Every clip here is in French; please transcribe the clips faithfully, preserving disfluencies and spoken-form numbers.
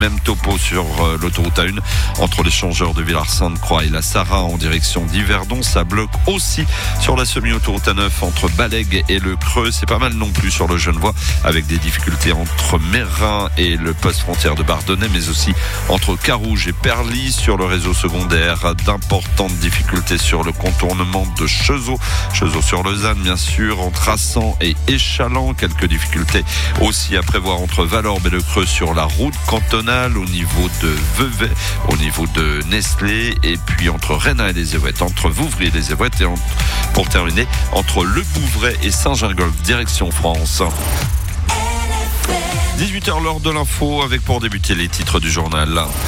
Même topo sur euh, l'autoroute A un entre l'échangeur de Villars-Sainte-Croix et la Sarah en direction d'Yverdon. Ça bloque aussi sur la semi-autoroute A neuf entre Balègue et le Creux. C'est pas mal non plus sur le Genevois avec des difficultés entre Mérin et le poste frontière de Bardonnay, mais aussi entre Carouge et Perly. Sur le réseau secondaire, d'importantes difficultés sur le contournement de Chezeaux. Chezeaux sur Lausanne, bien sûr, entre Assan et Échalant. Quelques difficultés aussi à prévoir entre Valorbe et le Creux sur la route cantonale, au niveau de Vevey, au niveau de Nestlé, et puis entre Rennes et les Évouettes, entre Vouvry et les Évouettes, et entre, pour terminer, entre Le Bouvray et Saint-Gingolph, direction France. dix-huit heures, l'heure de l'info, avec pour débuter les titres du journal.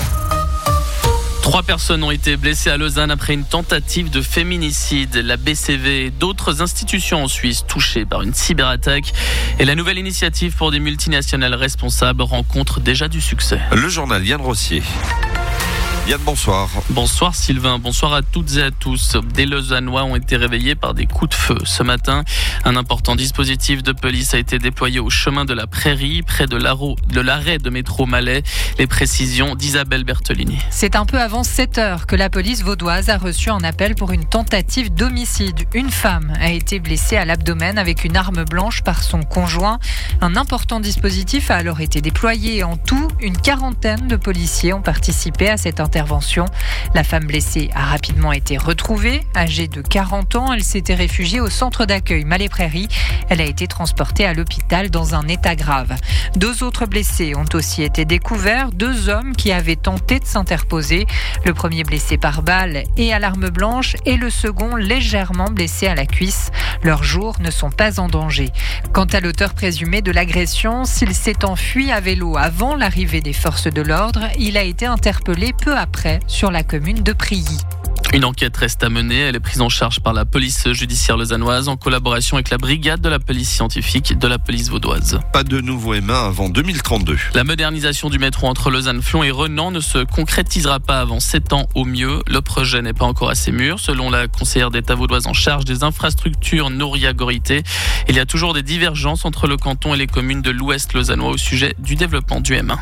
Trois personnes ont été blessées à Lausanne après une tentative de féminicide. La B C V et d'autres institutions en Suisse touchées par une cyberattaque. Et la nouvelle initiative pour des multinationales responsables rencontre déjà du succès. Le journal Yann Rossier. Yann, bonsoir. Bonsoir Sylvain, bonsoir à toutes et à tous. Des Lausannois ont été réveillés par des coups de feu ce matin. Un important dispositif de police a été déployé au chemin de la Prairie, près de l'arrêt de métro Malais. Les précisions d'Isabelle Bertolini. C'est un peu avant sept heures que la police vaudoise a reçu un appel pour une tentative d'homicide. Une femme a été blessée à l'abdomen avec une arme blanche par son conjoint. Un important dispositif a alors été déployé. En tout, une quarantaine de policiers ont participé à cette intervention. Intervention. La femme blessée a rapidement été retrouvée. Âgée de quarante ans, elle s'était réfugiée au centre d'accueil Malais-Prairie. Elle a été transportée à l'hôpital dans un état grave. Deux autres blessés ont aussi été découverts, deux hommes qui avaient tenté de s'interposer. Le premier blessé par balle et à l'arme blanche et le second légèrement blessé à la cuisse. Leurs jours ne sont pas en danger. Quant à l'auteur présumé de l'agression, s'il s'est enfui à vélo avant l'arrivée des forces de l'ordre, il a été interpellé peu après sur la commune de Prilly. Une enquête reste à mener. Elle est prise en charge par la police judiciaire lausannoise en collaboration avec la brigade de la police scientifique de la police vaudoise. Pas de nouveau M un avant deux mille trente-deux. La modernisation du métro entre Lausanne-Flon et Renan ne se concrétisera pas avant sept ans au mieux. Le projet n'est pas encore assez mûr. Selon la conseillère d'État vaudoise en charge des infrastructures, Nouria Gorité, il y a toujours des divergences entre le canton et les communes de l'Ouest lausannois au sujet du développement du M un.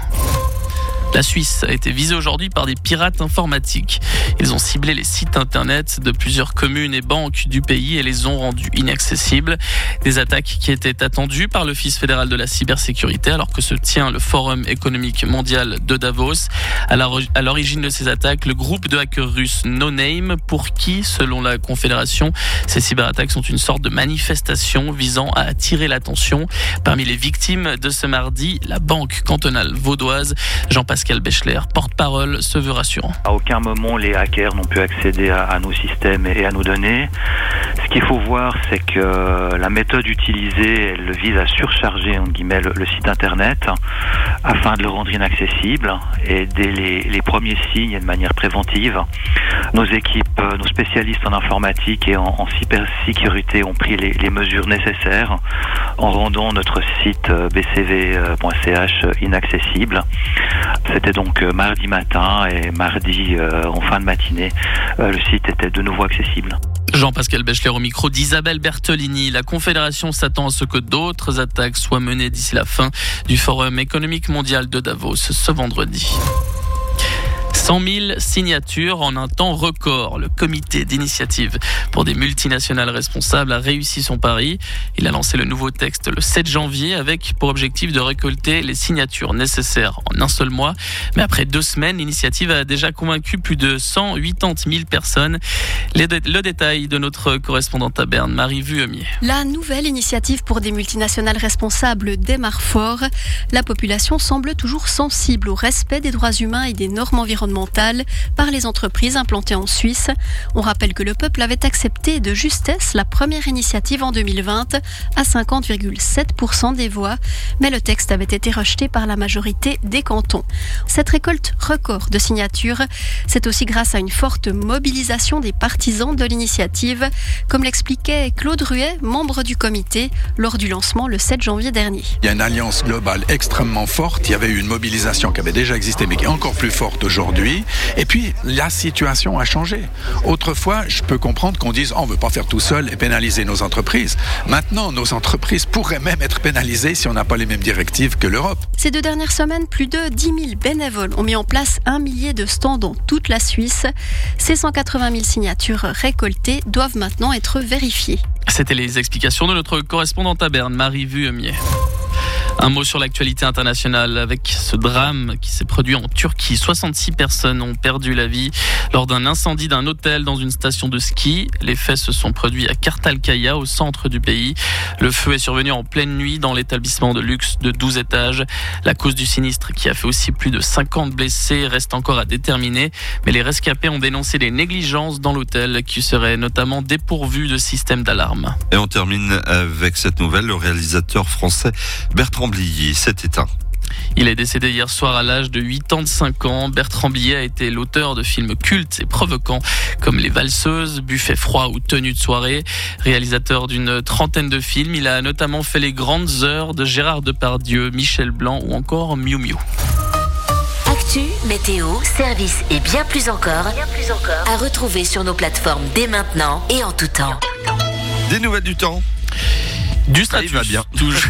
La Suisse a été visée aujourd'hui par des pirates informatiques. Ils ont ciblé les sites internet de plusieurs communes et banques du pays et les ont rendus inaccessibles. Des attaques qui étaient attendues par l'Office fédéral de la cybersécurité alors que se tient le Forum économique mondial de Davos. À l'origine de ces attaques, le groupe de hackers russes No Name, pour qui, selon la Confédération, ces cyberattaques sont une sorte de manifestation visant à attirer l'attention. Parmi les victimes de ce mardi, la banque cantonale vaudoise. Jean-Pascal Pascal Bechler, porte-parole, se veut rassurant. À aucun moment, les hackers n'ont pu accéder à, à nos systèmes et à nos données. Ce qu'il faut voir, c'est que la méthode utilisée, elle vise à surcharger entre guillemets, le, le site internet afin de le rendre inaccessible. Et dès les, les premiers signes et de manière préventive, nos équipes, nos spécialistes en informatique et en, en cybersécurité ont pris les, les mesures nécessaires en rendant notre site b c v point c h inaccessible. C'était donc mardi matin et mardi euh, en fin de matinée, euh, le site était de nouveau accessible. Jean-Pascal Bechler au micro d'Isabelle Bertolini. La Confédération s'attend à ce que d'autres attaques soient menées d'ici la fin du Forum économique mondial de Davos ce vendredi. cent mille signatures en un temps record. Le comité d'initiative pour des multinationales responsables a réussi son pari. Il a lancé le nouveau texte le sept janvier avec pour objectif de récolter les signatures nécessaires en un seul mois. Mais après deux semaines, l'initiative a déjà convaincu plus de cent quatre-vingt-dix mille personnes. Le détail de notre correspondante à Berne, Marie Vuemier. La nouvelle initiative pour des multinationales responsables démarre fort. La population semble toujours sensible au respect des droits humains et des normes environnementales par les entreprises implantées en Suisse. On rappelle que le peuple avait accepté de justesse la première initiative en deux mille vingt à cinquante virgule sept pour cent des voix, mais le texte avait été rejeté par la majorité des cantons. Cette récolte record de signatures, c'est aussi grâce à une forte mobilisation des partisans de l'initiative, comme l'expliquait Claude Ruet, membre du comité, lors du lancement le sept janvier dernier. Il y a une alliance globale extrêmement forte, il y avait eu une mobilisation qui avait déjà existé mais qui est encore plus forte aujourd'hui. aujourd'hui. Et puis, la situation a changé. Autrefois, je peux comprendre qu'on dise, oh, on ne veut pas faire tout seul et pénaliser nos entreprises. Maintenant, nos entreprises pourraient même être pénalisées si on n'a pas les mêmes directives que l'Europe. Ces deux dernières semaines, plus de dix mille bénévoles ont mis en place un millier de stands dans toute la Suisse. Ces cent quatre-vingt mille signatures récoltées doivent maintenant être vérifiées. C'était les explications de notre correspondante à Berne, Marie Vuemier. Un mot sur l'actualité internationale avec ce drame qui s'est produit en Turquie. soixante-six personnes ont perdu la vie lors d'un incendie d'un hôtel dans une station de ski. Les faits se sont produits à Kartalkaya, au centre du pays. Le feu est survenu en pleine nuit dans l'établissement de luxe de douze étages. La cause du sinistre, qui a fait aussi plus de cinquante blessés, reste encore à déterminer. Mais les rescapés ont dénoncé des négligences dans l'hôtel qui seraient notamment dépourvues de système d'alarme. Et on termine avec cette nouvelle. Le réalisateur français Bertrand Blier s'est éteint. Il est décédé hier soir à l'âge de quatre-vingt-cinq ans. Bertrand Blier a été l'auteur de films cultes et provocants comme Les Valseuses, Buffet froid ou Tenue de soirée. Réalisateur d'une trentaine de films, il a notamment fait Les Grandes Heures de Gérard Depardieu, Michel Blanc ou encore Miu Miu. Actu, météo, service et bien plus encore, bien plus encore à retrouver sur nos plateformes dès maintenant et en tout temps. Des nouvelles du temps. Du stratus, va bien. Toujours.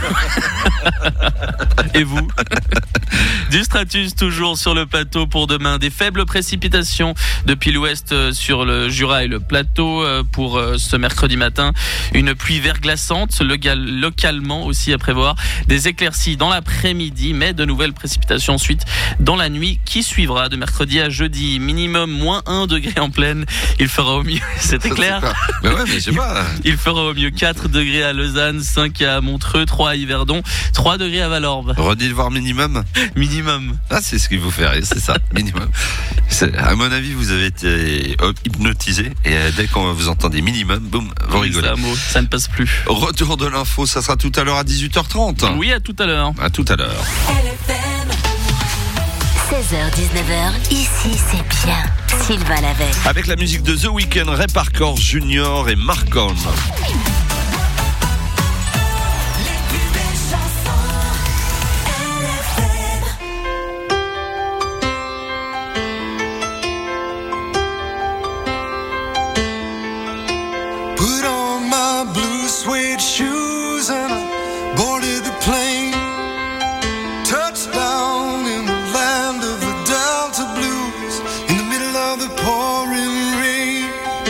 Et vous? Du stratus toujours sur le plateau pour demain. Des faibles précipitations depuis l'ouest sur le Jura et le plateau pour ce mercredi matin. Une pluie verglaçante, localement aussi à prévoir. Des éclaircies dans l'après-midi, mais de nouvelles précipitations ensuite dans la nuit qui suivra de mercredi à jeudi. Minimum moins un degré en pleine. Il fera au mieux, c'était clair. Mais ouais, mais je sais pas. Il fera au mieux quatre degrés à Lausanne, cinq à Montreux, trois à Yverdon, trois degrés à Valorbe. Redis le voir minimum. Minimum. Ah, c'est ce qui vous fait rire, c'est ça, minimum. C'est, à mon avis, vous avez été hypnotisé et dès qu'on vous entendez minimum, boum, vous oui, rigolez. C'est un mot, ça ne passe plus. Retour de l'info, ça sera tout à l'heure à dix-huit heures trente. Oui, à tout à l'heure. À tout à l'heure. seize heures dix-neuf heures, ici c'est bien. Sylvain Lavey. Avec la musique de The Weeknd, Ray Parker Junior et Marcon. Put on my blue suede shoes and I boarded the plane. Touchdown in the land of the Delta Blues, in the middle of the pouring rain.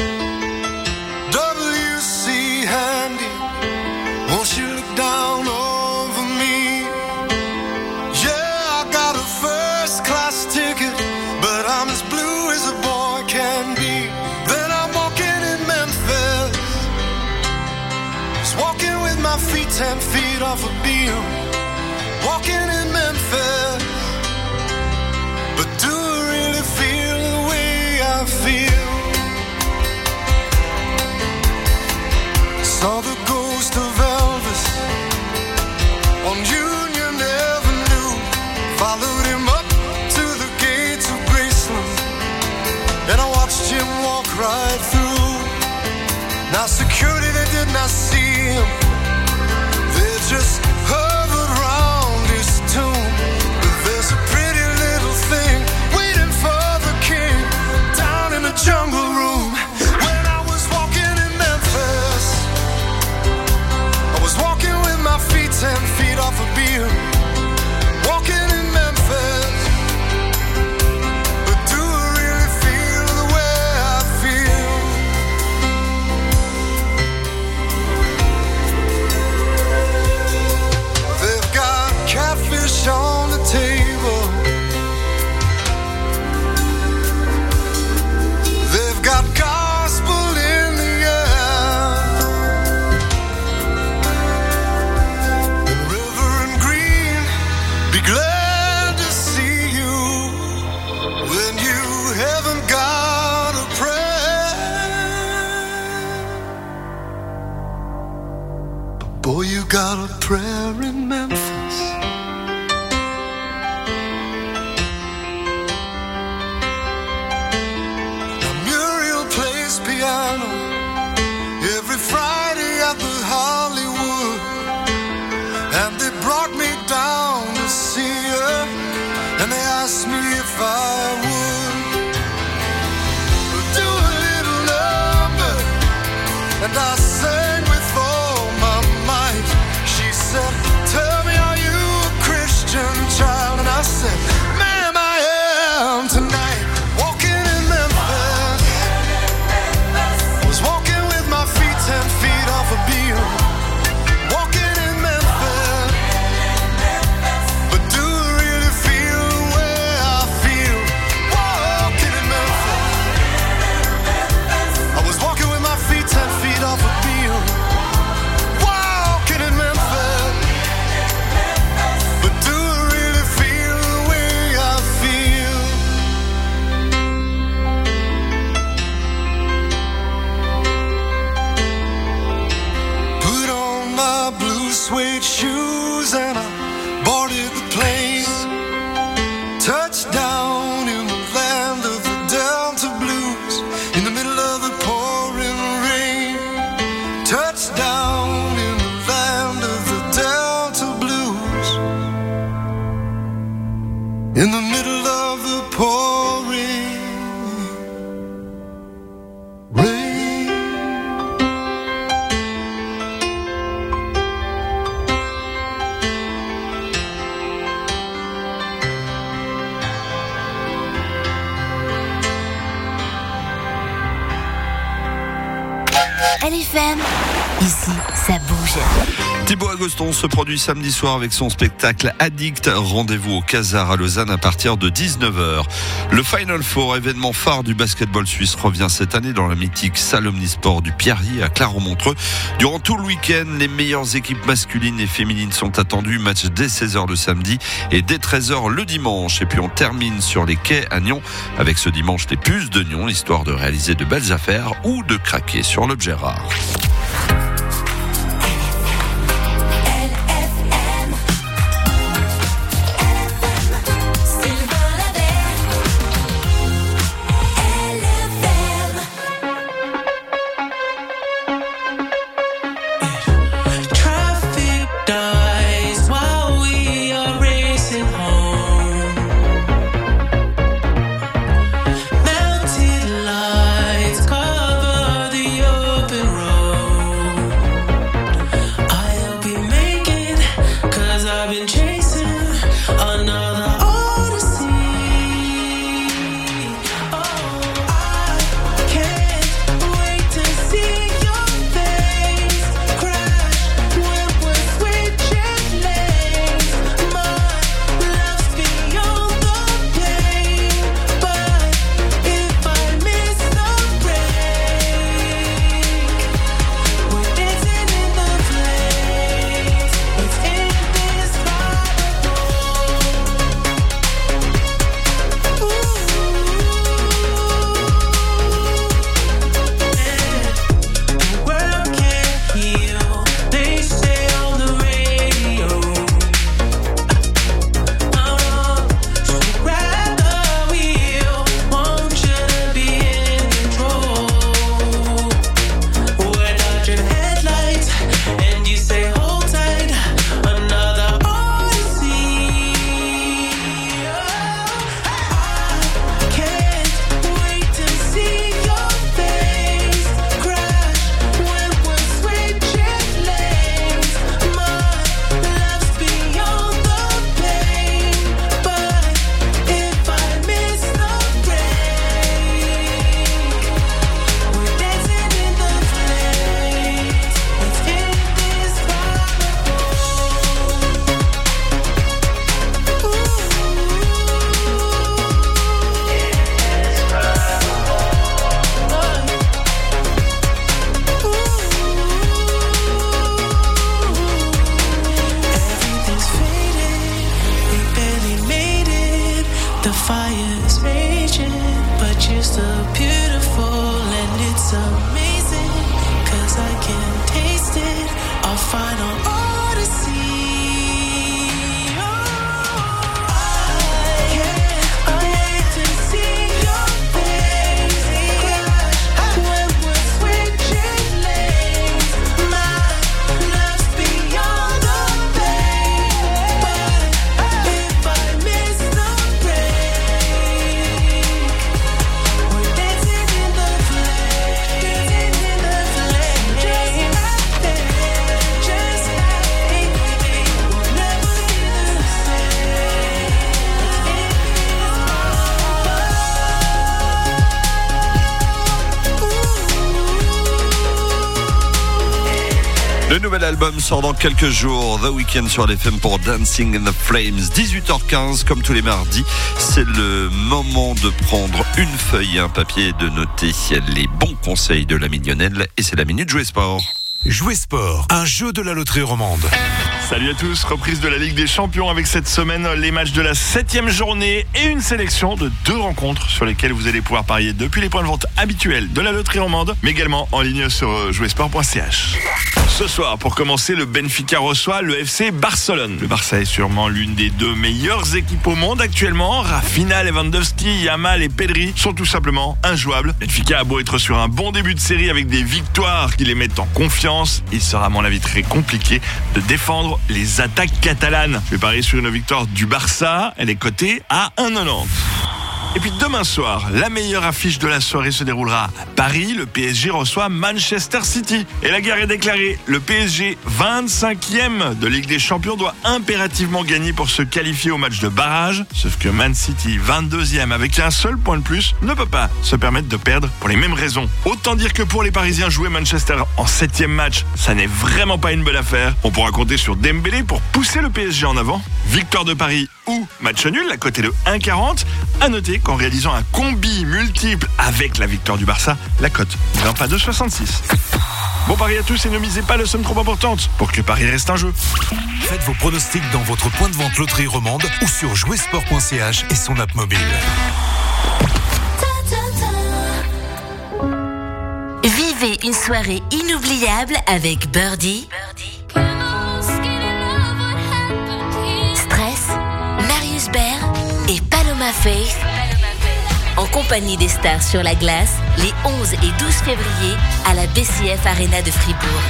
W C Handy, won't you look down over me? Yeah, I got a first class ticket, but I'm as blue as a boy can be. Then I'm walking in Memphis, just walking with my feet ten feet off a beam. Walking in Memphis, but do I really feel the way I feel? Saw the ghost of Elvis on Union Avenue. Followed him up to the gates of Graceland, and I watched him walk right through. Now security, they did not see him, they just hovered around his tomb. But there's a pretty little thing waiting for the king down in the jungle room. When I was walking in Memphis, I was walking with my feet ten feet off a beam. Walking in Memphis, but do I really feel the way I feel? They've got catfish on the table, they've got gospel in the air, and Reverend Green, be glad to see you when you haven't got a prayer. Boy, you got a prayer in Memphis. Now Muriel plays piano every Friday at the Hollywood, and they brought me down to see her, and they asked me if I would. and I sang with all my might. She said, tell me, are you a Christian child? And I said, ma'am, I am tonight. Walking in Memphis, was walking with my feet ten feet off a beam. Walking in Memphis, but do I really feel the way I feel? Walking in Memphis, I was walking with my feet ten feet off a beam. Walking in Memphis, but do I really feel the way I feel? Put on my blue suede shoes and I boarded the plane. Touched down in the land of the Delta Blues, in the middle of the pouring rain. Touched down in the land of the Delta Blues, in the middle of the pouring rain. L F M, ici, ça bouge. Thibaut Agoston se produit samedi soir avec son spectacle Addict. Rendez-vous au Casar à Lausanne à partir de dix-neuf heures. Le Final Four, événement phare du basketball suisse, revient cette année dans la mythique salle Omnisport du Pierrier à Clermont-Montreux. Durant tout le week-end, les meilleures équipes masculines et féminines sont attendues. Match dès seize heures le samedi et dès treize heures le dimanche. Et puis on termine sur les quais à Nyon avec ce dimanche les puces de Nyon, histoire de réaliser de belles affaires ou de craquer sur l'objet rare. Le nouvel album sort dans quelques jours. The Weeknd sur les F M pour Dancing in the Flames. dix-huit heures quinze, comme tous les mardis. C'est le moment de prendre une feuille et un papier et de noter les bons conseils de la mignonnelle. Et c'est la Minute Jouer Sport. Jouer Sport, un jeu de la loterie romande. Salut à tous, reprise de la Ligue des Champions avec cette semaine les matchs de la septième journée et une sélection de deux rencontres sur lesquelles vous allez pouvoir parier depuis les points de vente habituels de la loterie romande, mais également en ligne sur jouer sport point c h. Ce soir, pour commencer, le Benfica reçoit le F C Barcelone. Le Barça est sûrement l'une des deux meilleures équipes au monde actuellement. Rafinha, Lewandowski, Yamal et Pedri sont tout simplement injouables. Benfica a beau être sur un bon début de série avec des victoires qui les mettent en confiance, il sera à mon avis très compliqué de défendre les attaques catalanes. Je vais parier sur une victoire du Barça. Elle est cotée à un virgule quatre-vingt-dix. Et puis demain soir, la meilleure affiche de la soirée se déroulera à Paris. Le P S G reçoit Manchester City. Et la guerre est déclarée. Le P S G, vingt-cinquième de Ligue des Champions, doit impérativement gagner pour se qualifier au match de barrage. Sauf que Man City, vingt-deuxième, avec un seul point de plus, ne peut pas se permettre de perdre pour les mêmes raisons. Autant dire que pour les Parisiens, jouer Manchester en septième match, ça n'est vraiment pas une bonne affaire. On pourra compter sur Dembélé pour pousser le P S G en avant. Victoire de Paris ou match nul, la cote est de un virgule quarante. À noter qu'en réalisant un combi multiple avec la victoire du Barça, la cote ne grimpe pas de soixante-six. Bon pari à tous et ne misez pas la somme trop importante pour que Paris reste un jeu. Faites vos pronostics dans votre point de vente loterie romande ou sur jouer sport point c h et son app mobile. Vivez une soirée inoubliable avec Birdie. Stress, Marius Baird et Paloma Faith. En compagnie des stars sur la glace, les onze et douze février à la B C F Arena de Fribourg.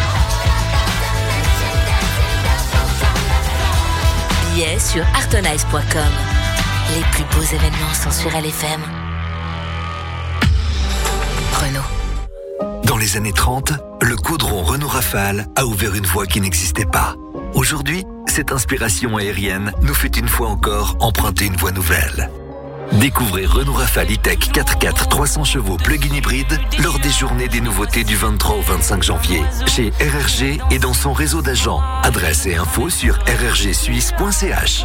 Billets sur artonize point com. Les plus beaux événements sont sur L F M. Renault. Dans les années trente, le caudron Renault Rafale a ouvert une voie qui n'existait pas. Aujourd'hui, cette inspiration aérienne nous fait une fois encore emprunter une voie nouvelle. Découvrez Renault Rafale E-Tech quatre quatre trois cents chevaux plug-in hybride lors des journées des nouveautés du vingt-trois au vingt-cinq janvier chez R R G et dans son réseau d'agents. Adresse et infos sur r r g suisse point c h.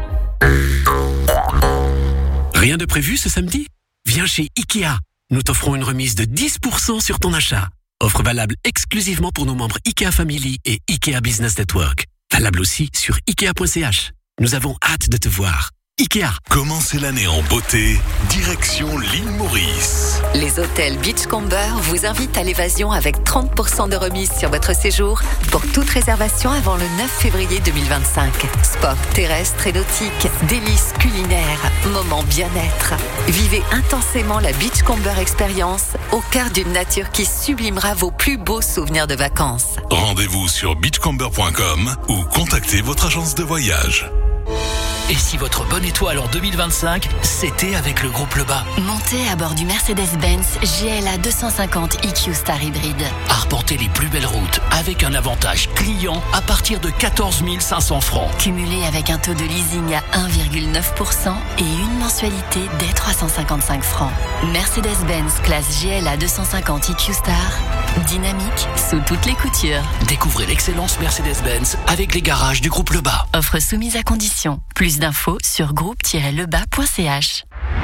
Rien de prévu ce samedi ? Viens chez Ikea. Nous t'offrons une remise de dix pour cent sur ton achat. Offre valable exclusivement pour nos membres Ikea Family et Ikea Business Network. Valable aussi sur ikea point c h. Nous avons hâte de te voir. Ikea. Commencez l'année en beauté, direction l'île Maurice. Les hôtels Beachcomber vous invitent à l'évasion avec trente pour cent de remise sur votre séjour pour toute réservation avant le neuf février deux mille vingt-cinq. Sport terrestre et nautique, délices culinaires, moments bien-être. Vivez intensément la Beachcomber Experience au cœur d'une nature qui sublimera vos plus beaux souvenirs de vacances. Rendez-vous sur beachcomber point com ou contactez votre agence de voyage. Et si votre bonne étoile en deux mille vingt-cinq, c'était avec le groupe Lebas? Montez à bord du Mercedes-Benz G L A deux cent cinquante E Q Star Hybrid. Arpentez les plus belles routes avec un avantage client à partir de quatorze mille cinq cents francs. Cumulé avec un taux de leasing à un virgule neuf pour cent et une mensualité dès trois cent cinquante-cinq francs. Mercedes-Benz classe G L A deux cent cinquante E Q Star. Dynamique sous toutes les coutures. Découvrez l'excellence Mercedes-Benz avec les garages du groupe Lebas. Offre soumise à condition. Plus d'infos sur groupe tiret lebas point c h.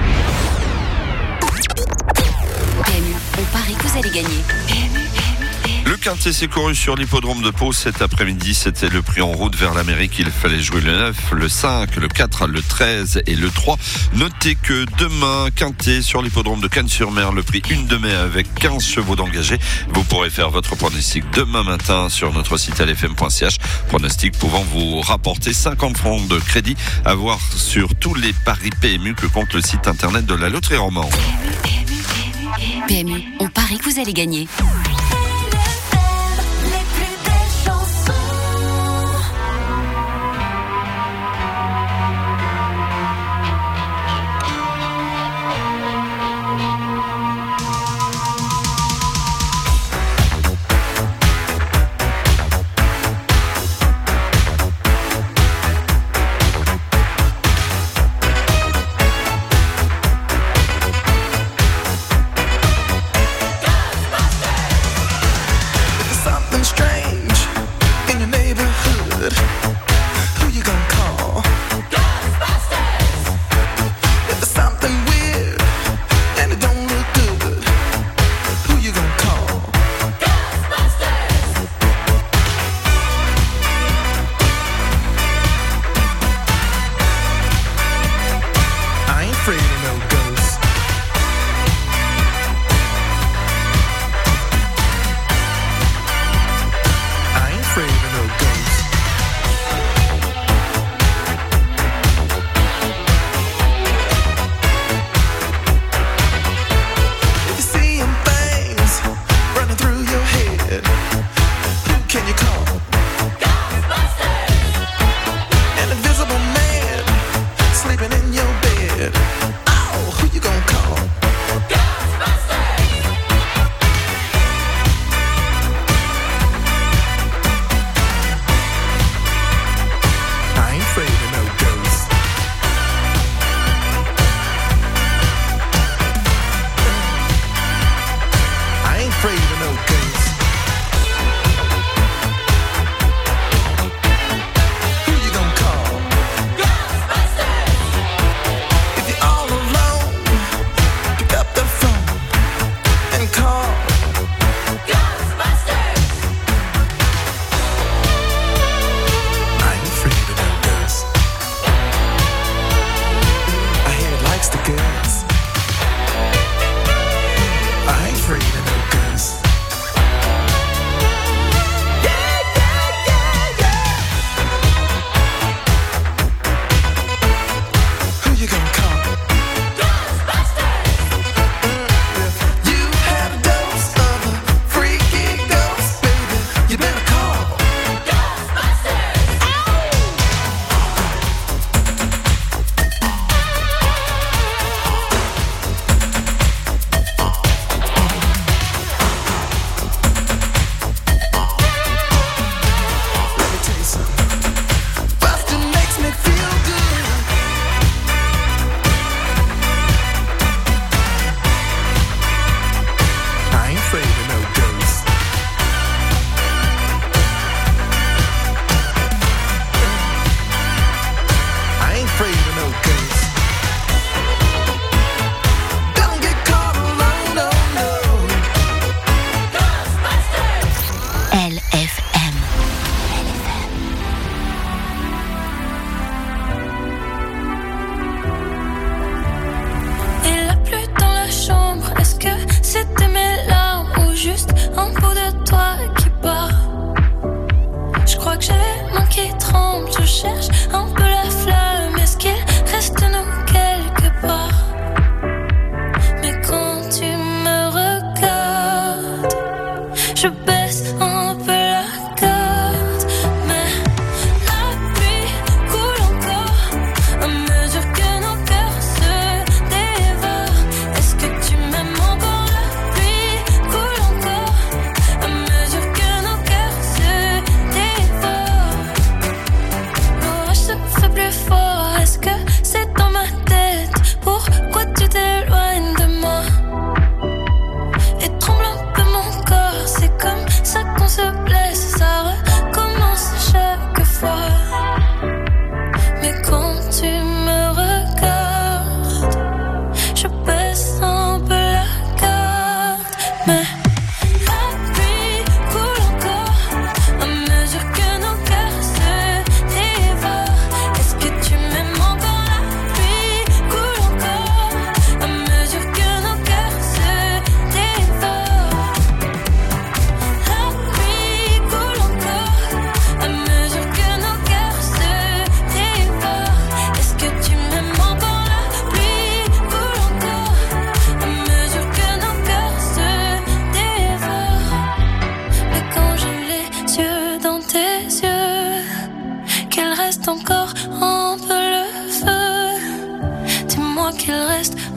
P M U, on parie que vous allez gagner. P M U. Le quintet s'est couru sur l'hippodrome de Pau cet après-midi. C'était le prix en route vers l'Amérique. Il fallait jouer le neuf, le cinq, le quatre, le treize et le trois. Notez que demain, quintet sur l'hippodrome de Cannes-sur-Mer, le prix une de mai avec quinze chevaux d'engagés. Vous pourrez faire votre pronostic demain matin sur notre site l f m point c h. Pronostic pouvant vous rapporter cinquante francs de crédit à voir sur tous les paris P M U que compte le site internet de la loterie romande. P M U, on parie que vous allez gagner.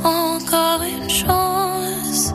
encore une chance.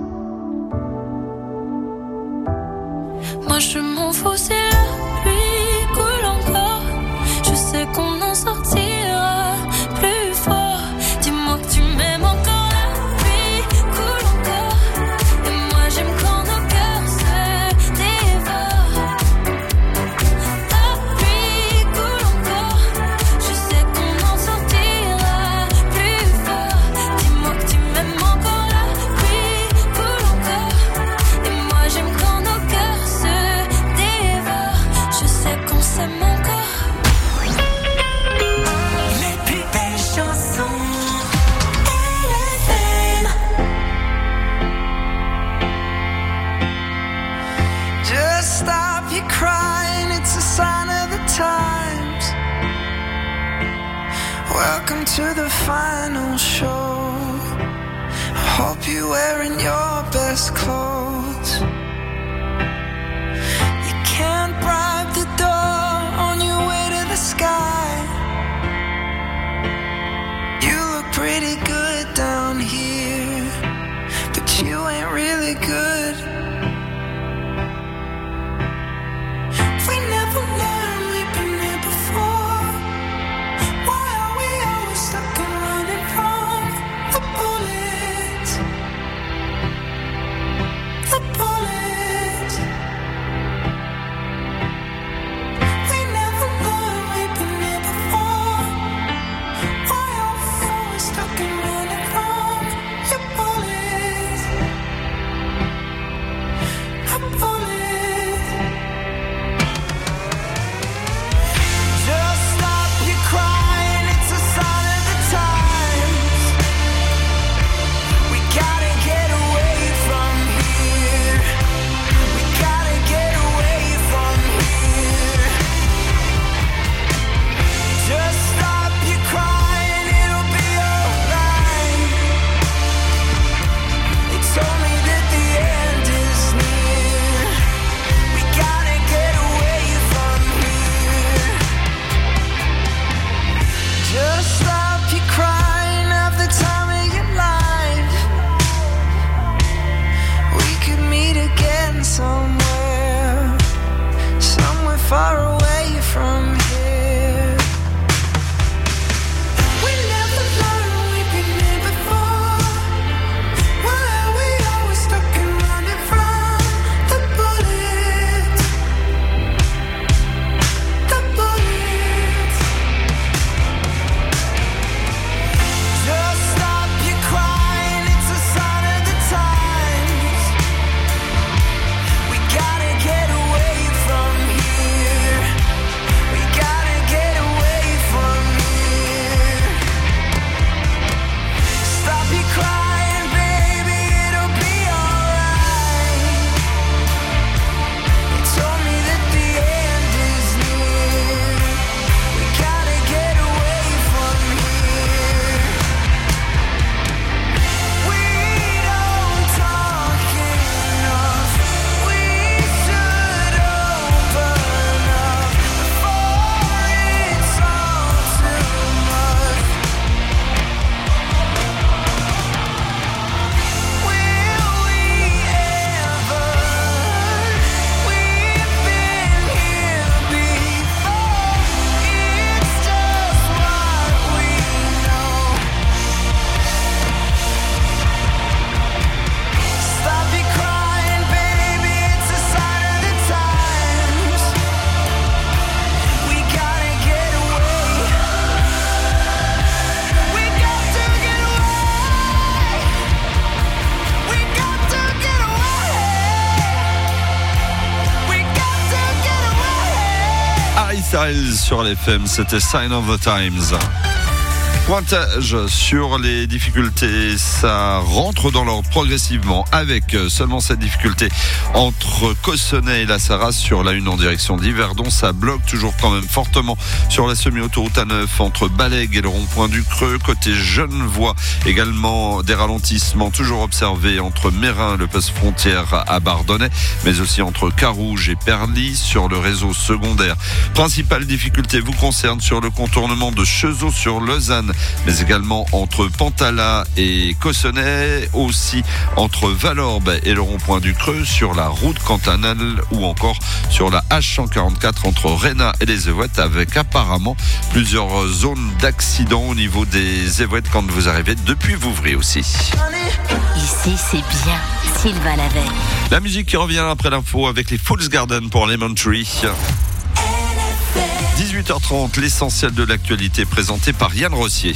Moi je m'en fous si la pluie coule encore. Je sais qu'on en sortira plus fort. Dis-moi que tu m'aimes encore. La pluie coule encore. Et moi j'aime quand nos cœurs se dévorent. La pluie coule encore. Je sais qu'on en sortira plus fort. Dis-moi que tu m'aimes encore. La pluie coule encore. Et moi j'aime quand nos cœurs se dévorent. Je sais qu'on s'aime encore. Les plus belles chansons L F M. Just stop your crying, it's a sign of the times. Welcome to the final show. I hope you're wearing your best clothes. You can't bribe the door on your way to the sky. You look pretty good down here, but you ain't really good. We never learned, we've been here before. Why are we always stuck and running from the bullets? The bullets. We never learned, we've been here before. Why are we always stuck and running from your bullets? The bullets. Just stop your crying, it's a sign of the times. We gotta get away from here. We gotta get away from here. Just stop your crying, it'll be alright. They told me that the end is near. We gotta get away from here. Just stop your crying, have the time of your life. We could meet again somewhere, somewhere far away from here. We never learned, we've been here before. Why are we always stuck and running from the bullets? The bullets. Just stop your crying, it's a sign of the times. We gotta get away from here. We gotta get away from here. Stop your crying, baby, it'll be alright. You told me that the end is near. We gotta get away from here. We don't talk enough. We should open up before it's all too much. Will we ever? We've been here before. It's just what we know. Stop your crying, baby, it's a sign of the times. We gotta get away. We got to get away. We got to get away. We got to get away. Harry Styles sur l'F M, c'était Sign of the Times. Pointage sur les difficultés, ça rentre dans l'ordre progressivement avec seulement cette difficulté entre Cossonay et la Sarraz sur la une en direction d'Yverdon. Ça bloque toujours quand même fortement sur la semi-autoroute A neuf entre Balègue et le rond-point du Creux. Côté Genevois, également des ralentissements toujours observés entre Mérin, le poste frontière à Bardonnay, mais aussi entre Carouge et Perly sur le réseau secondaire. Principale difficulté vous concerne sur le contournement de Chezeaux sur Lausanne. Cannes, mais également entre Pantala et Cossonay, aussi entre Valorbe et le rond-point du Creux, sur la route cantonale ou encore sur la H cent quarante-quatre entre Réna et les Évouettes, avec apparemment plusieurs zones d'accident au niveau des Évouettes quand vous arrivez depuis Vouvray aussi. Ici, c'est bien. Sylvain Lavey. La musique qui revient après l'info avec les Fools Garden pour Lemon Tree. dix-huit heures trente, l'essentiel de l'actualité présenté par Yann Rossier.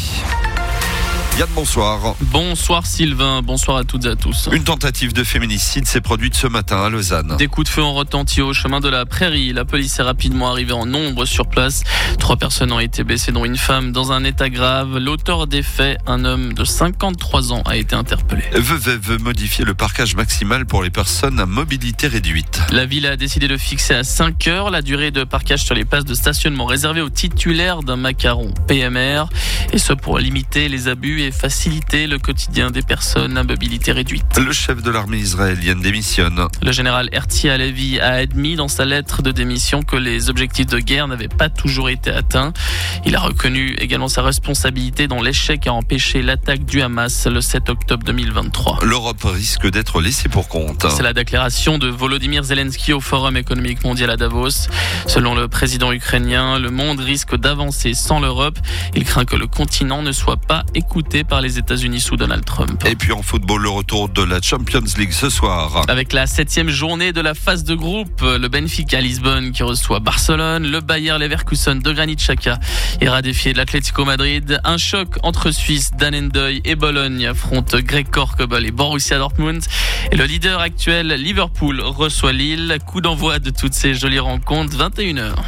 Yann, bonsoir. Bonsoir Sylvain, bonsoir à toutes et à tous. Une tentative de féminicide s'est produite ce matin à Lausanne. Des coups de feu ont retenti au chemin de la Prairie. La police est rapidement arrivée en nombre sur place. Trois personnes ont été blessées, dont une femme dans un état grave. L'auteur des faits, un homme de cinquante-trois ans, a été interpellé. Vevey veut modifier le parquage maximal pour les personnes à mobilité réduite. La ville a décidé de fixer à cinq heures la durée de parquage sur les places de stationnement réservées aux titulaires d'un macaron P M R. Et ce pour limiter les abus et faciliter le quotidien des personnes à mobilité réduite. Le chef de l'armée israélienne démissionne. Le général Herzi Halevi a admis dans sa lettre de démission que les objectifs de guerre n'avaient pas toujours été atteints. Il a reconnu également sa responsabilité dans l'échec à empêcher l'attaque du Hamas le sept octobre deux mille vingt-trois. L'Europe risque d'être laissée pour compte. C'est la déclaration de Volodymyr Zelensky au Forum économique mondial à Davos. Selon le président ukrainien, le monde risque d'avancer sans l'Europe. Il craint que le continent ne soit pas écouté par les États-Unis sous Donald Trump. Et puis en football, le retour de la Champions League ce soir. Avec la septième journée de la phase de groupe, le Benfica Lisbonne qui reçoit Barcelone, le Bayer Leverkusen de Granit Xhaka ira défier l'Atlético Madrid. Un choc entre Suisse, Danendoy et Bologne affronte Greg Korkebel et Borussia Dortmund. Et le leader actuel, Liverpool, reçoit Lille. Coup d'envoi de toutes ces jolies rencontres, vingt et une heures.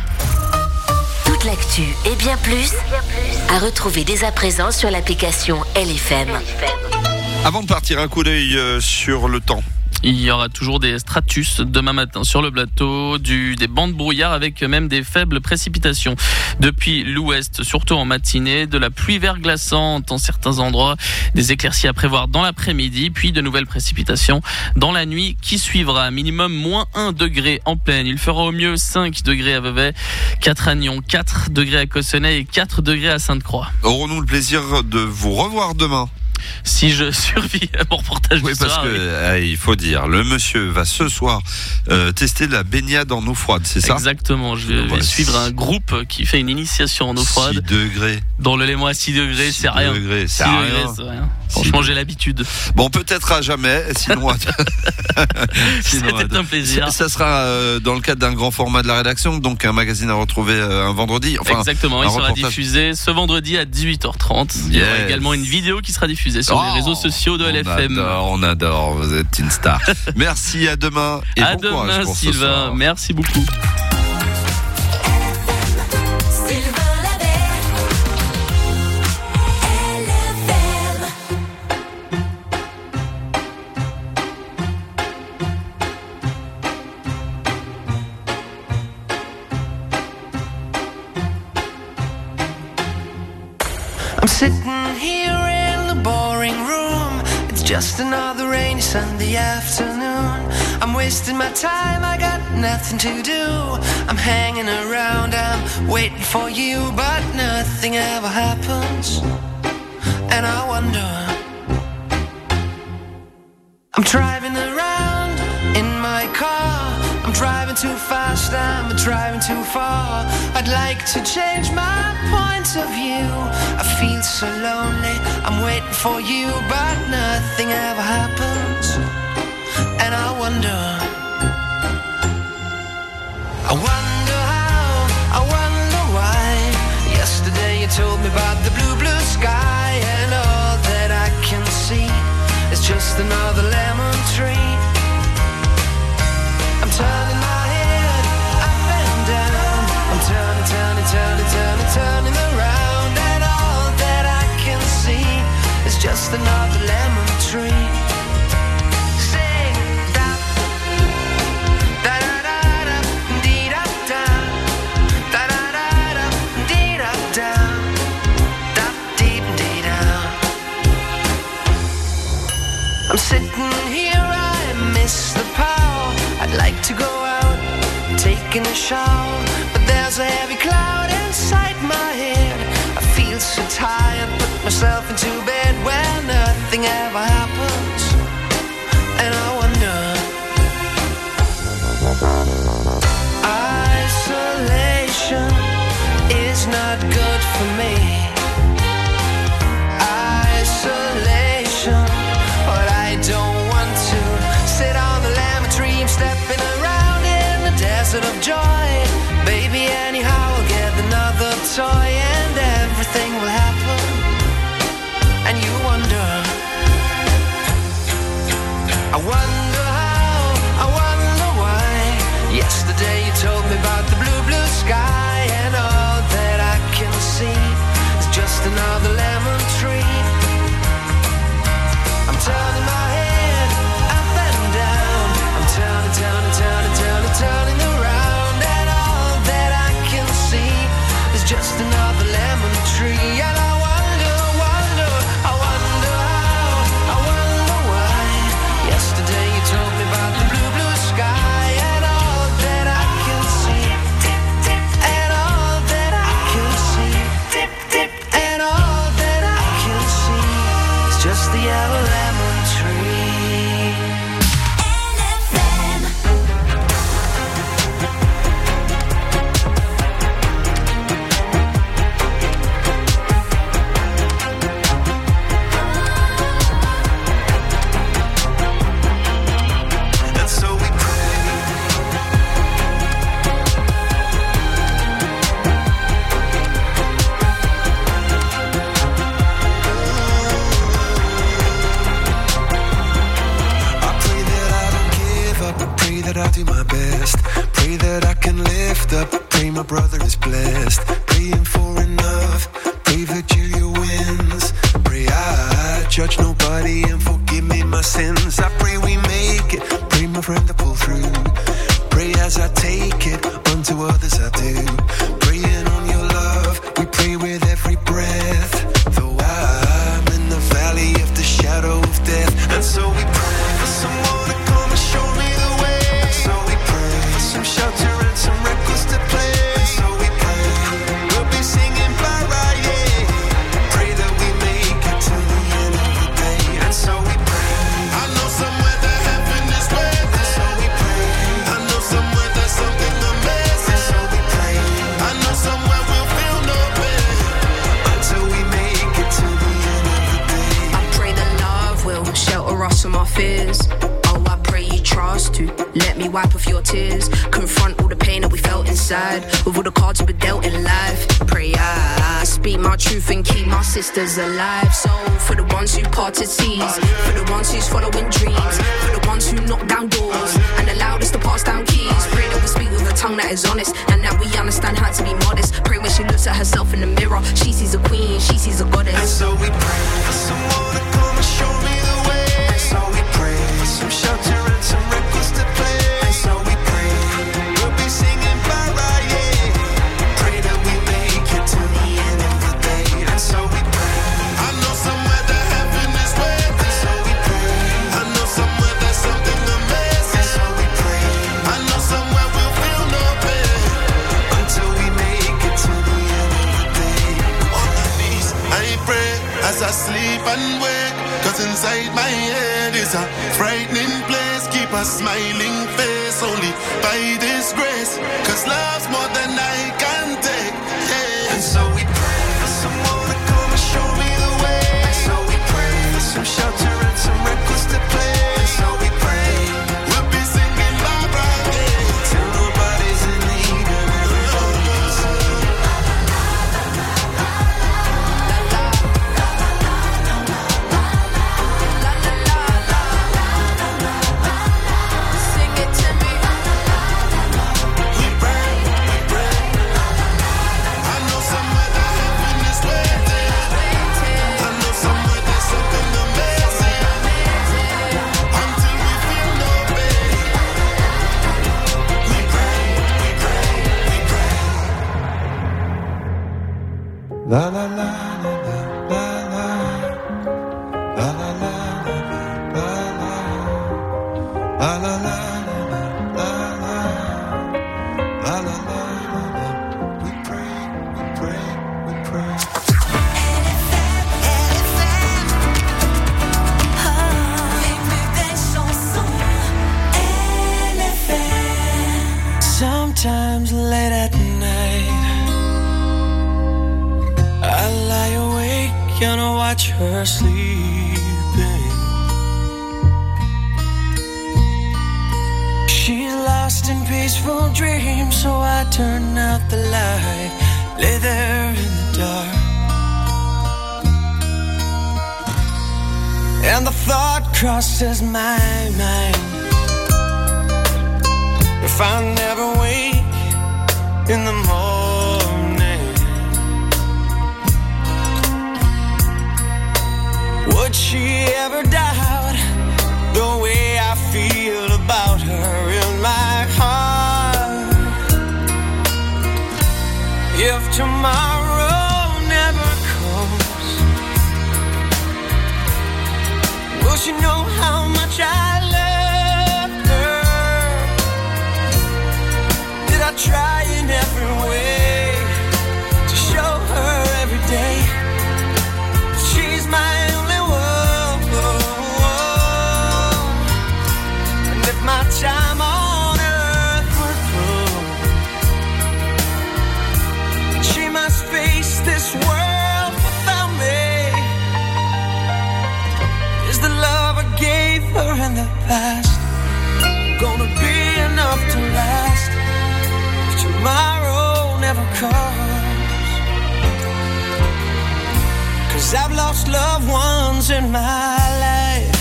Toute l'actu et bien plus à retrouver dès à présent sur l'application L F M. Avant de partir, un coup d'œil sur le temps. Il y aura toujours des stratus demain matin sur le plateau, du, des bancs de brouillard avec même des faibles précipitations. Depuis l'ouest, surtout en matinée, de la pluie verglaçante en certains endroits, des éclaircies à prévoir dans l'après-midi, puis de nouvelles précipitations dans la nuit qui suivra. Minimum moins un degré en plaine. Il fera au mieux cinq degrés à Vevey, quatre à Nyon, quatre degrés à Cossonay et quatre degrés à Sainte-Croix. Aurons-nous le plaisir de vous revoir demain ? Si je survis à mon reportage oui, du parce soir. que Oui. euh, il faut dire, le monsieur va ce soir euh, tester la baignade en eau froide, c'est ça ? Exactement, je vais Voilà. suivre un groupe qui fait une initiation en eau froide. six degrés. Dans le Léman à six degrés, c'est rien. degrés, c'est six rien. degrés, c'est rien. Franchement, j'ai l'habitude. Bon, peut-être à jamais, sinon... sinon C'était un plaisir. Ça, ça sera euh, dans le cadre d'un grand format de la rédaction, donc un magazine à retrouver euh, un vendredi. Enfin, Exactement, un il sera reportage. diffusé ce vendredi à dix-huit heures trente. Il y aura Yes. également une vidéo qui sera diffusée sur Oh, les réseaux sociaux de L F M. On adore, on adore, vous êtes une star. Merci, à demain et à bon courage demain, pour ce Sylvain. soir. Merci beaucoup. I'm sitting here in the boring room. It's just another rainy Sunday afternoon. I'm wasting my time, I got nothing to do. I'm hanging around, I'm waiting for you, but nothing ever happens. And I wonder, I'm driving around in my car. I'm driving too fast, I'm driving too far. I'd like to change my point of view. I feel so lonely, I'm waiting for you, but nothing ever happens. And I wonder, I wonder how, I wonder why. Yesterday you told me about the blue, blue sky, and all that I can see is just another lemon tree. I'm turning my head up and down. I'm turning, turning, turning, turning, turning around, and all that I can see is just another lemon tree. Sing da da da da da dee da da da da da da dee da da da dee dee da. I'm sitting here, I miss the power. I'd like to go out, taking a shower, but there's a heavy cloud inside my head. I feel so so tired, put myself into bed where nothing ever happens, and I wonder. Isolation is not good for me. Isolation, but I don't want to sit on the lemon tree, stepping around in the desert of joy. Baby, anyhow, I'll get another toy and everything will happen. And you wonder, I wonder how, I wonder why. Yesterday you told me about the blue, blue sky, and all that I can see is just another lemon tree. I'm turning my head up and down, I'm turning, turning, turning, turning, turning around, and all that I can see is just another lemon tree. And I wonder, wonder, I wonder how, I wonder why. Yesterday you told me about the blue, blue sky, and all that I can see, and all that I can see, and all that I can see is just the yellow lemon tree. And so we pray. I pray that I don't give up. I pray that I'll do my best. Pray that I can lift up. Pray my brother is blessed. Praying for enough. Pray Virgilia wins. Pray I judge nobody and forgive me my sins. I pray we make it. Pray my friend to pull through. Pray as I take it. Unto others I do. Praying on your love. We pray with every breath. Though I'm in the valley of the shadow of death. And so we pray for someone to come and show me the way. And so we pray for some shelter and some records to play. And so we pray we'll be singing bye-bye, yeah. Pray that we make it to the end of the day. And so we pray. I know somewhere that heaven is waiting. And so we pray. I know somewhere there's something amazing. And so we pray. I know somewhere we'll feel no pain until we make it to the end of the day. I pray that love will shelter us from our fears. Oh, I pray you trust to let me wipe off your tears. Confront all the pain that we felt inside with all the cards we were dealt in life. Pray I speak my truth and keep my sisters alive. So for the ones who parted seas, for the ones who's following dreams, for the ones who knock down doors and allowed us to pass down keys. Pray that we speak with a tongue that is honest and that we understand how to be modest. Pray when she looks at herself in the mirror, she sees a queen, she sees a goddess. And so we pray for someone to come and show me the way. And so we pray for some shelter and some records to play. And so we pray we'll be singing bye-bye, yeah. Pray that we make it to the end of the day. And so we pray. I know somewhere that heaven is waiting. And so we pray. I know somewhere there's something amazing. And so we pray. I know somewhere we'll feel no pain until we make it to the end of the day. On my knees, I pray as I sleep and wake, cause inside my head is a frightening place. Keep a smiling face only by this grace, cause love's more than I can take, yeah. And so we pray for someone to come and show me the way. And so we pray for some shelter and some records to play. And so we pray we'll be singing bye-bye, yeah, till nobody's in need and everybody's in. Sing it to me. We pray, we pray. I know somewhere that heaven is waiting. I know somewhere there's something amazing until we feel no pain. We pray, we pray, we pray. La la la la la la la la la la la la la la la. La la la la la, we pray, we pray, we pray. gonna watch her sleeping. She's lost in peaceful dreams, so I turn out the light, lay there in the dark. And the thought crosses my mind, if I never wake in the morning, would she ever doubt the way I feel about her in my heart? If tomorrow never comes, will she know how much I love her? Did I try in every way to show her every day she's my only one? And if my time on earth were through, she must face this world without me. Is the love I gave her in the past gonna be enough to last if tomorrow never comes? 'Cause I've lost loved ones in my life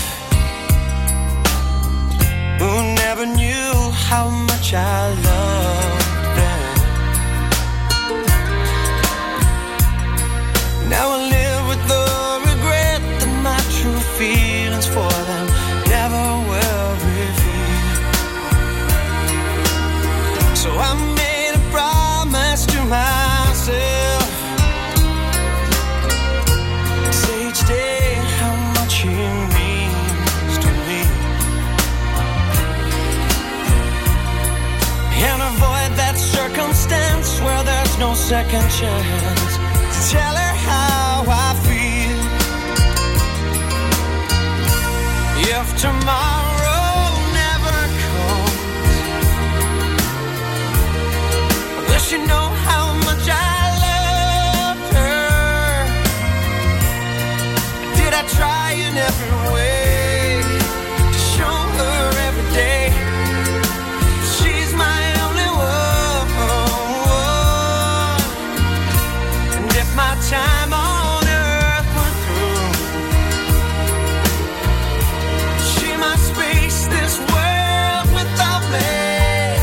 who never knew how much I loved them. Now I live with the regret that my true feelings for them never will reveal. So I made a promise to myself, say each day how much it means to me, and avoid that circumstance where there's no second chance to tell her how I feel. If tomorrow never comes, will she know how much I loved her? Did I try in every way to show her every day she's my only one? And if my time on earth were through, she must face this world without me.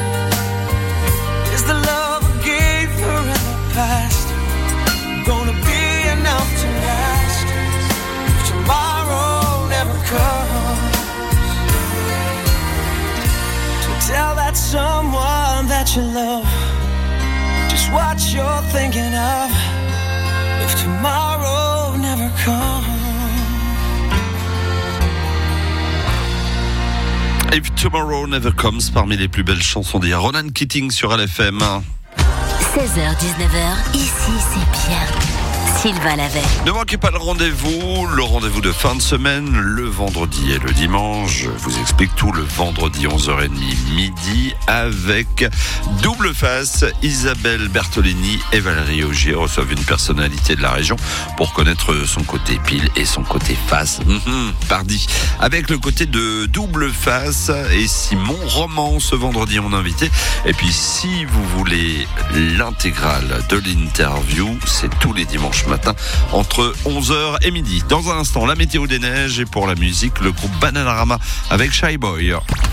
Is the love I gave her in the past gonna be enough to last if tomorrow never comes? To tell that someone that you love just what you're thinking of if tomorrow never comes. If Tomorrow Never Comes, parmi les plus belles chansons d'hier. Ronan Keating sur L F M. seize heures dix-neuf heures, ici c'est bien. Sylvain Lavey. Ne manquez pas le rendez-vous, le rendez-vous de fin de semaine, le vendredi et le dimanche. Je vous explique tout le vendredi onze heures trente midi avec Double Face. Isabelle Bertolini et Valérie Augier reçoivent une personnalité de la région pour connaître son côté pile et son côté face. Mmh, pardi. Avec le côté de Double Face et Simon Roman ce vendredi on invité. Et puis si vous voulez l'intégrale de l'interview, c'est tous les dimanches matin entre onze heures et midi. Dans un instant, la météo des neiges et pour la musique, le groupe Bananarama avec Shy Boy.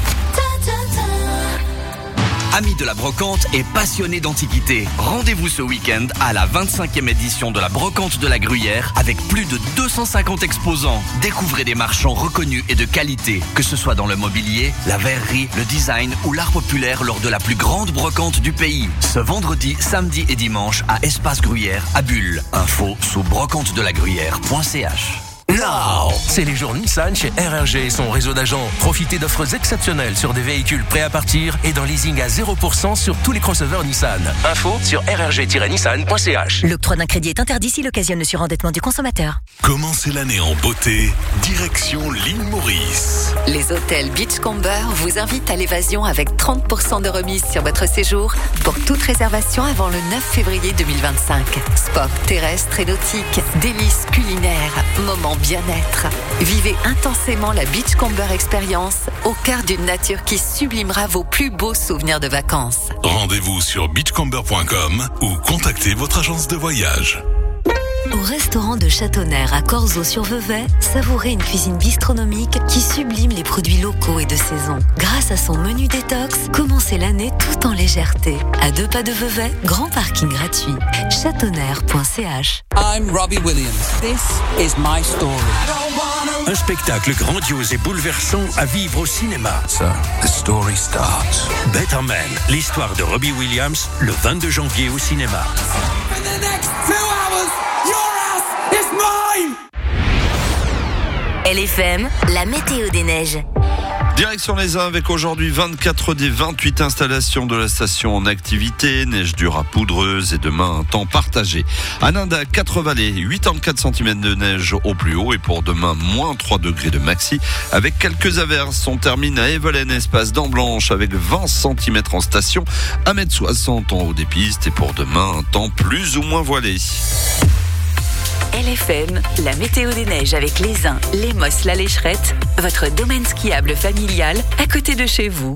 Amis de la brocante et passionnés d'antiquités, rendez-vous ce week-end à la vingt-cinquième édition de la brocante de la Gruyère avec plus de deux cent cinquante exposants. Découvrez des marchands reconnus et de qualité, que ce soit dans le mobilier, la verrerie, le design ou l'art populaire lors de la plus grande brocante du pays. Ce vendredi, samedi et dimanche à Espace Gruyère à Bulle. Info sous brocante de la gruyère point c h. Now, c'est les jours Nissan chez R R G et son réseau d'agents. Profitez d'offres exceptionnelles sur des véhicules prêts à partir et dans leasing à zéro pour cent sur tous les crossovers Nissan. Info sur r r g tiret nissan point c h. L'octroi d'un crédit est interdit si l'occasionne le surendettement du consommateur. Commencez l'année en beauté, direction l'île Maurice. Les hôtels Beachcomber vous invitent à l'évasion avec trente pour cent de remise sur votre séjour pour toute réservation avant le neuf février deux mille vingt-cinq. Sport terrestre et nautique, délices culinaires, moments bien-être. Vivez intensément la Beachcomber Experience au cœur d'une nature qui sublimera vos plus beaux souvenirs de vacances. Rendez-vous sur beachcomber point com ou contactez votre agence de voyage. Au restaurant de Châteauneuf à Corzo-sur-Vevey, savourez une cuisine bistronomique qui sublime les produits locaux et de saison. Grâce à son menu détox, commencez l'année tout en légèreté. À deux pas de Vevey, grand parking gratuit. châteauneuf point c h. I'm Robbie Williams. This is my story. Un spectacle grandiose et bouleversant à vivre au cinéma. So, the story starts. Better Man, l'histoire de Robbie Williams, le vingt-deux janvier au cinéma. L F M, la météo des neiges. Direction les Uns avec aujourd'hui vingt-quatre des vingt-huit installations de la station en activité. Neige dure à poudreuse et demain un temps partagé. À Nanda, quatre vallées, quatre-vingt-quatre centimètres de neige au plus haut et pour demain moins trois degrés de maxi avec quelques averses. On termine à Evelen, espace dents blanches avec vingt centimètres en station, un mètre soixante en haut des pistes et pour demain un temps plus ou moins voilé. L F M, la météo des neiges avec les Uns, les Mosses, la Lécherette, votre domaine skiable familial à côté de chez vous.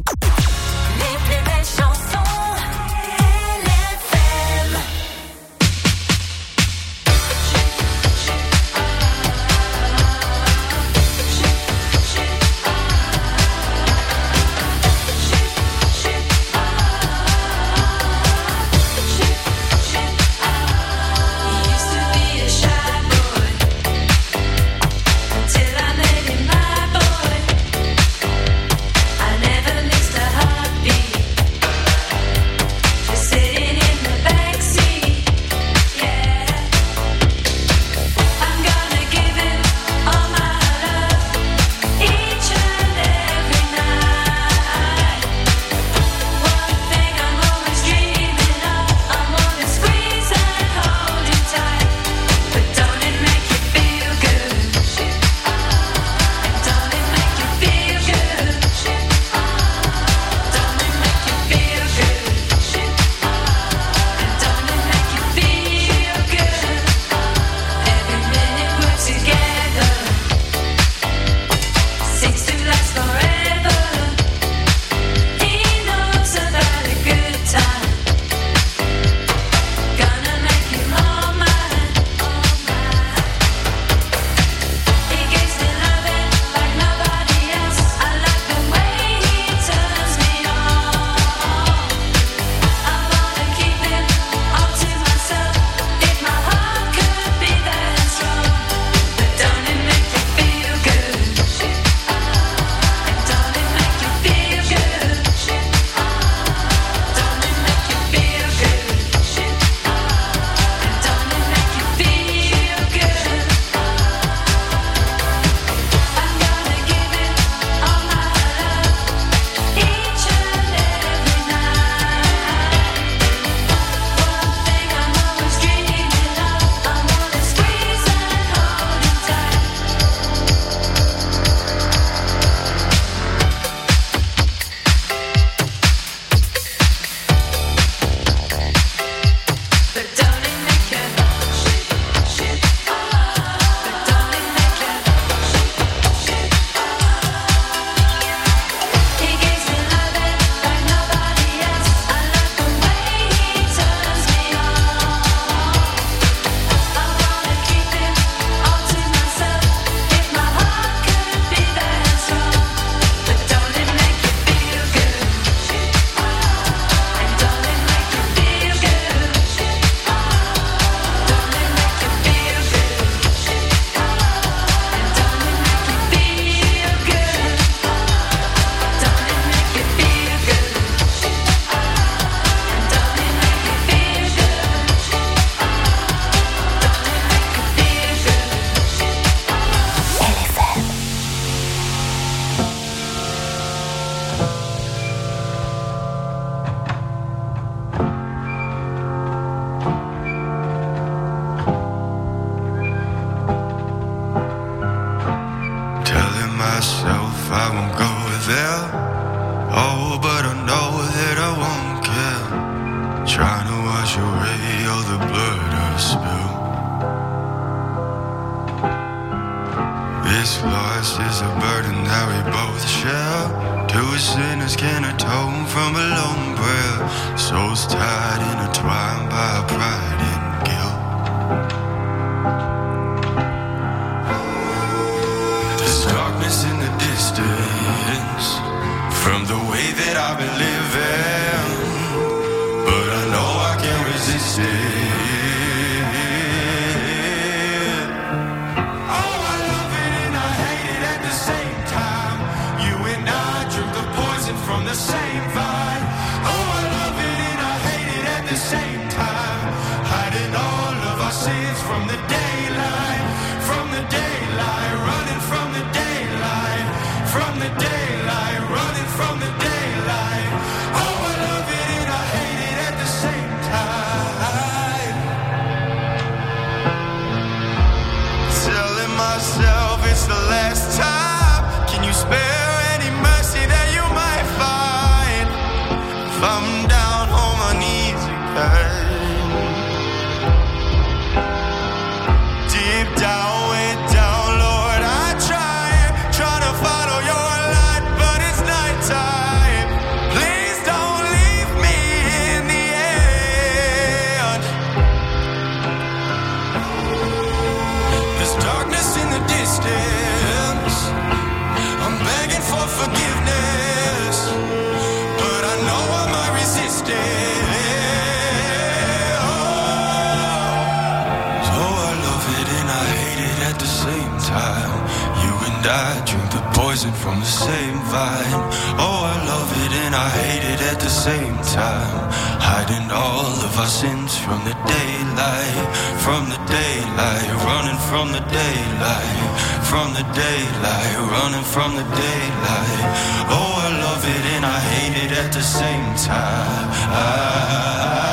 Till I made it my boy. I never missed a myself, I won't go there. Oh, but I know that I won't care. Trying to wash away all the blood I spill. This loss is a burden that we both share. Two sinners can atone from a lone prayer. Souls tied, intertwined by pride and guilt. There's darkness in the distance from the way that I've been living, but I know I can't resist it. From the same vine. Oh, I love it and I hate it at the same time. Hiding all of our sins from the daylight, from the daylight, running from the daylight, from the daylight, running from the daylight. Oh, I love it and I hate it at the same time. Telling myself it's the last time. Can you spare any mercy that you might find? If I'm down on my knees again, deep down, way down, Lord, I try, try to follow your light, but it's nighttime. Please don't leave me in the end. There's darkness in the distance. I'm begging for forgiveness, but I know I might resist it. Oh, so I love it and I hate it at the same time. You and I drink the poison from the same vine. Oh, I love it and I hate it at the same time. Hiding all of our sins from the daylight, from the daylight, running from the daylight, from the daylight, running from the daylight. Oh, I love it and I hate it at the same time. I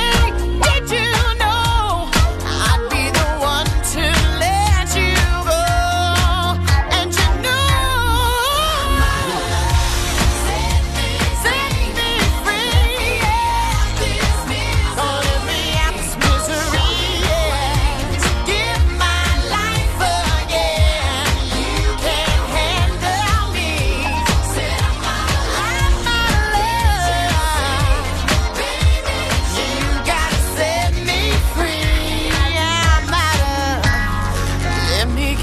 Let you go.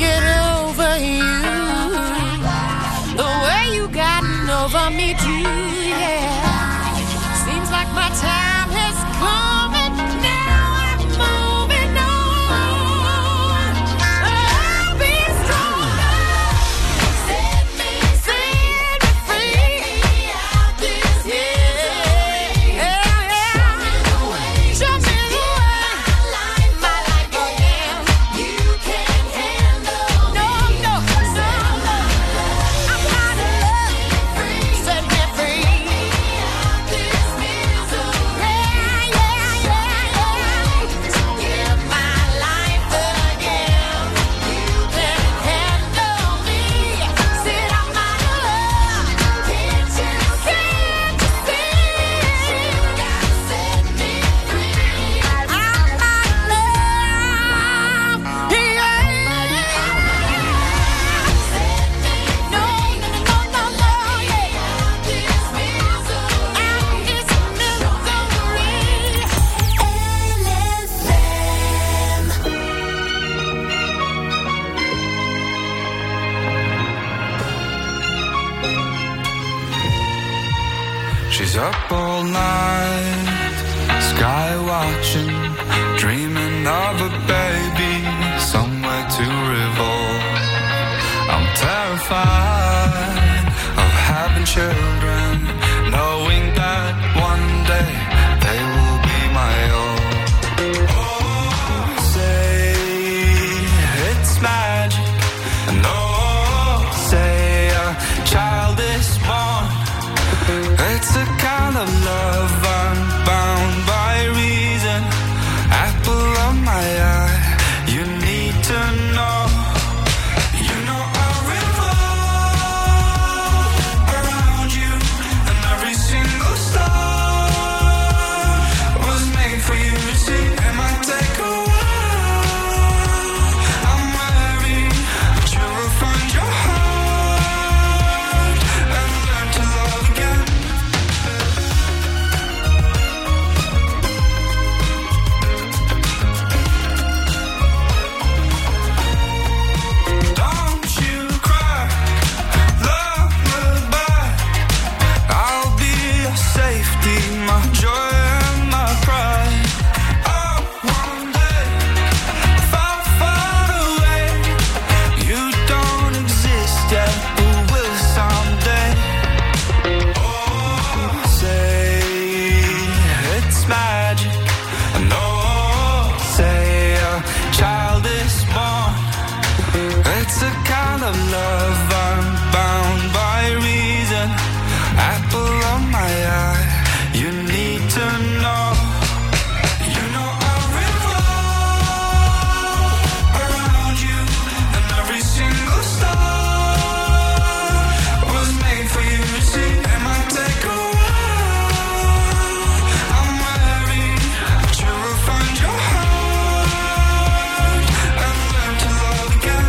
get over you. The way you gotten over me too, yeah. Seems like my time has come and now I'm moving on. I'll be stronger. Set me, set me free out this misery. Yeah, yeah. Show me the way, my life again. You can't handle no, no, no, no. I'm out of love. Set me free out this misery. Yeah, yeah, yeah. Give my life again. You can't handle me. Sit out my love. Can't you see? Can't you see? You gotta set me free. I'm out of love. Yeah. Set me no, no, no, no, no, yeah. This misery. Out this misery. She's up all night, sky watching, dreaming of a baby, somewhere to revolve. I'm terrified of having children, knowing that one day they will be my own. Oh, say it's magic, and oh, say a child is born. It's a kind of love I'm bound by reason. Apple of my eye, you need to know. You know I revolve around you, and every single star was made for you to see. It might take a while, I'm wary, but you will find your heart and learn to love again. Don't you cry, love goodbye. I'll be your safety, my joy and my pride. Oh, one day, far, far away. You don't exist yet, but will someday. Oh, say it's magic. And oh, say a child is born. It's a kind of love I'm bound by reason. Apple of my eye, you need to know. You know I revolve around you, and every single star was made for you to see. It might take a while, I'm wary, but you will find your heart and learn to love again.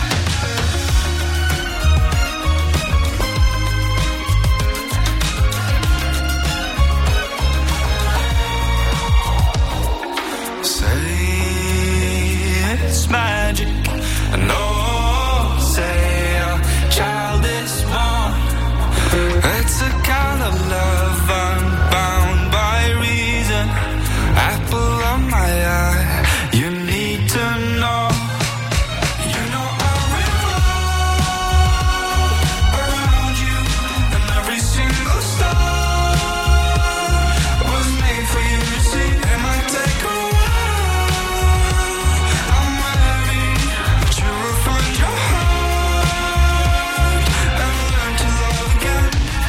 Say it's magic, and oh, say a child is born. It's a kind of love I'm bound by reason. Apple of my eye, you need to know. You know I revolve around you, and every single star was made for you to see. It might take a while, I'm wary, but you will find your heart and learn to love again.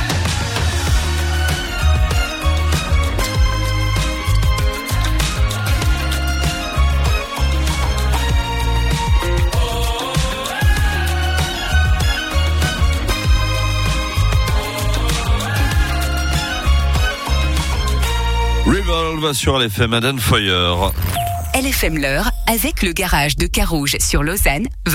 Revolve sur L F M, Aden Foyer. L F M l'heure avec le garage de Carouge sur Lausanne.